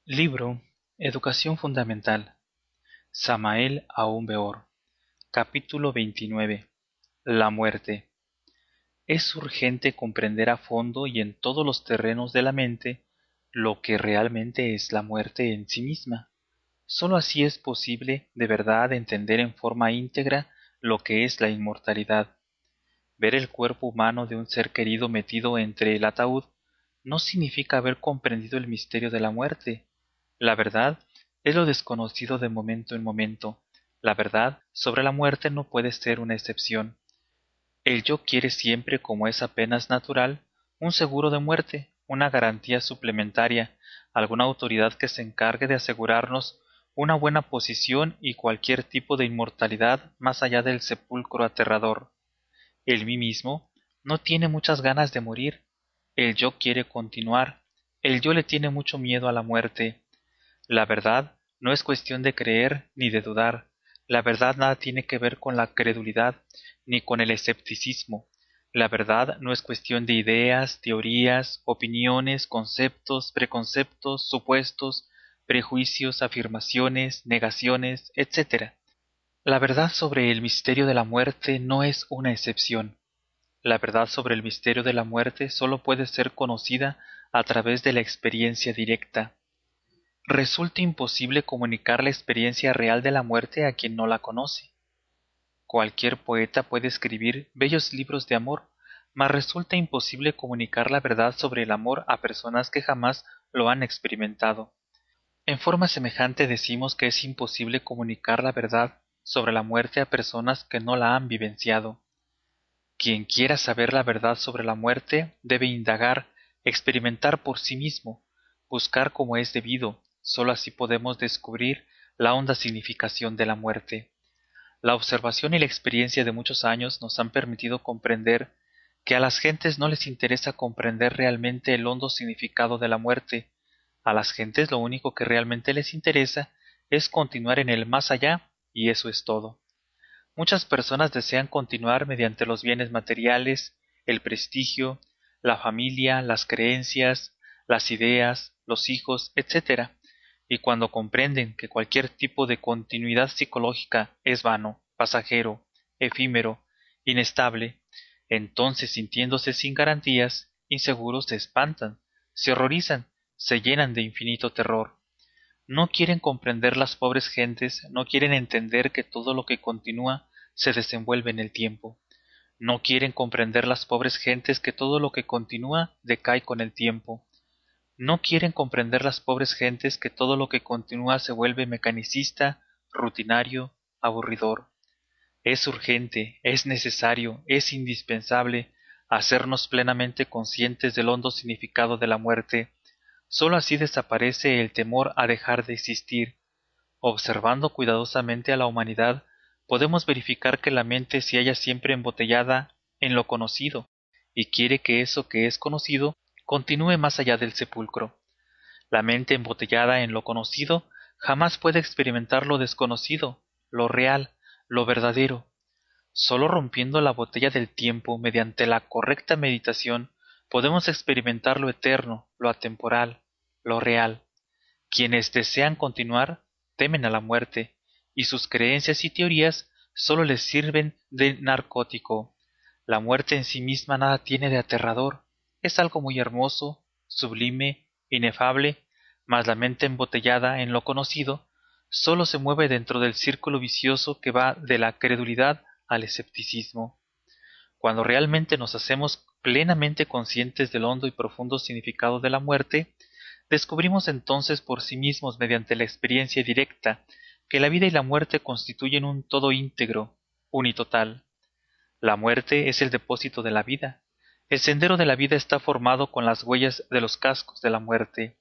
Libro Educación Fundamental. Samael Aun Weor. Capítulo 29. La muerte. Es urgente comprender a fondo y en todos los terrenos de la mente lo que realmente es la muerte en sí misma. Sólo así es posible de verdad entender en forma íntegra lo que es la inmortalidad. Ver el cuerpo humano de un ser querido metido entre el ataúd no significa haber comprendido el misterio de la muerte. La verdad es lo desconocido de momento en momento. La verdad sobre la muerte no puede ser una excepción. El yo quiere siempre, como es apenas natural, un seguro de muerte, una garantía suplementaria, alguna autoridad que se encargue de asegurarnos una buena posición y cualquier tipo de inmortalidad más allá del sepulcro aterrador. El mí mismo no tiene muchas ganas de morir. El yo quiere continuar. El yo le tiene mucho miedo a la muerte. La verdad no es cuestión de creer ni de dudar. La verdad nada tiene que ver con la credulidad ni con el escepticismo. La verdad no es cuestión de ideas, teorías, opiniones, conceptos, preconceptos, supuestos, prejuicios, afirmaciones, negaciones, etc. La verdad sobre el misterio de la muerte no es una excepción. La verdad sobre el misterio de la muerte sólo puede ser conocida a través de la experiencia directa. Resulta imposible comunicar la experiencia real de la muerte a quien no la conoce. Cualquier poeta puede escribir bellos libros de amor, mas resulta imposible comunicar la verdad sobre el amor a personas que jamás lo han experimentado. En forma semejante decimos que es imposible comunicar la verdad sobre la muerte a personas que no la han vivenciado. Quien quiera saber la verdad sobre la muerte debe indagar, experimentar por sí mismo, buscar como es debido. Sólo así podemos descubrir la honda significación de la muerte. La observación y la experiencia de muchos años nos han permitido comprender que a las gentes no les interesa comprender realmente el hondo significado de la muerte. A las gentes lo único que realmente les interesa es continuar en el más allá, y eso es todo. Muchas personas desean continuar mediante los bienes materiales, el prestigio, la familia, las creencias, las ideas, los hijos, etc. Y cuando comprenden que cualquier tipo de continuidad psicológica es vano, pasajero, efímero, inestable, entonces sintiéndose sin garantías, inseguros se espantan, se horrorizan, se llenan de infinito terror. No quieren comprender las pobres gentes, no quieren entender que todo lo que continúa se desenvuelve en el tiempo. No quieren comprender las pobres gentes que todo lo que continúa decae con el tiempo. No quieren comprender las pobres gentes que todo lo que continúa se vuelve mecanicista, rutinario, aburridor. Es urgente, es necesario, es indispensable hacernos plenamente conscientes del hondo significado de la muerte. Sólo así desaparece el temor a dejar de existir. Observando cuidadosamente a la humanidad, podemos verificar que la mente se halla siempre embotellada en lo conocido, y quiere que eso que es conocido continúe más allá del sepulcro. La mente embotellada en lo conocido jamás puede experimentar lo desconocido, lo real, lo verdadero. Sólo rompiendo la botella del tiempo mediante la correcta meditación podemos experimentar lo eterno, lo atemporal, lo real. Quienes desean continuar temen a la muerte, y sus creencias y teorías sólo les sirven de narcótico. La muerte en sí misma nada tiene de aterrador, es algo muy hermoso, sublime, inefable, mas la mente embotellada en lo conocido sólo se mueve dentro del círculo vicioso que va de la credulidad al escepticismo. Cuando realmente nos hacemos plenamente conscientes del hondo y profundo significado de la muerte, descubrimos entonces por sí mismos mediante la experiencia directa que la vida y la muerte constituyen un todo íntegro, unitotal. La muerte es el depósito de la vida. El sendero de la vida está formado con las huellas de los cascos de la muerte.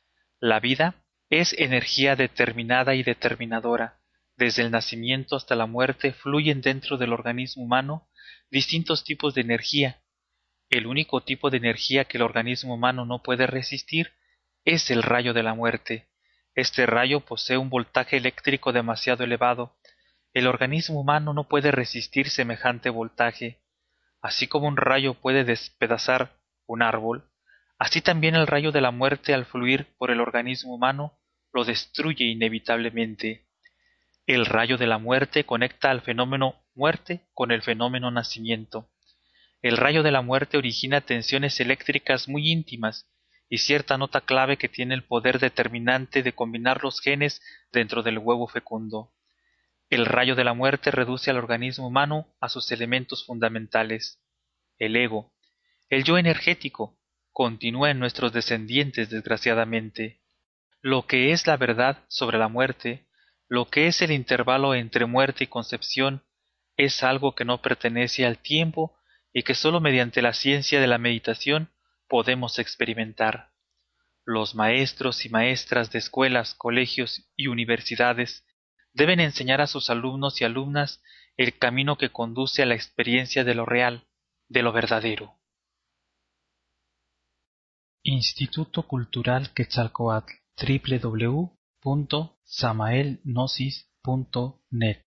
La vida es energía determinada y determinadora. Desde el nacimiento hasta la muerte fluyen dentro del organismo humano distintos tipos de energía. El único tipo de energía que el organismo humano no puede resistir es el rayo de la muerte. Este rayo posee un voltaje eléctrico demasiado elevado. El organismo humano no puede resistir semejante voltaje. Así como un rayo puede despedazar un árbol, Así también el rayo de la muerte al fluir por el organismo humano lo destruye inevitablemente. El rayo de la muerte conecta al fenómeno muerte con el fenómeno nacimiento. El rayo de la muerte origina tensiones eléctricas muy íntimas y cierta nota clave que tiene el poder determinante de combinar los genes dentro del huevo fecundo. El rayo de la muerte reduce al organismo humano a sus elementos fundamentales. El ego, el yo energético, continúa en nuestros descendientes desgraciadamente. Lo que es la verdad sobre la muerte, lo que es el intervalo entre muerte y concepción, es algo que no pertenece al tiempo y que sólo mediante la ciencia de la meditación podemos experimentar. Los maestros y maestras de escuelas, colegios y universidades deben enseñar a sus alumnos y alumnas el camino que conduce a la experiencia de lo real, de lo verdadero. Instituto Cultural Quetzalcóatl www.samaelgnosis.net